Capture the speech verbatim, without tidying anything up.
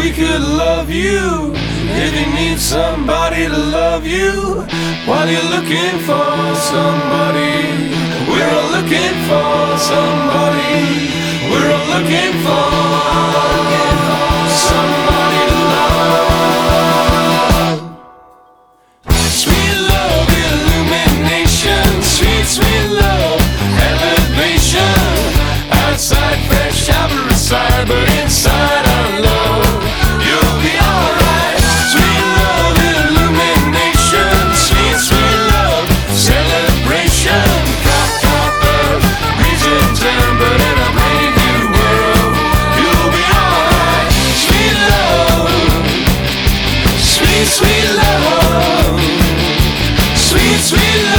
we could love you. If you need somebody to love you, while you're looking for somebody, we're all looking for somebody. We're all looking for somebody to love. Sweet love, illumination. Sweet, sweet love, elevation. Outside fresh, outer inside, but inside our love, you'll be alright. Sweet love, illumination. Sweet, sweet love, celebration. Cop, copper, reason turn, but in a brand new world, you'll be alright. Sweet love, sweet, sweet love, sweet, sweet love.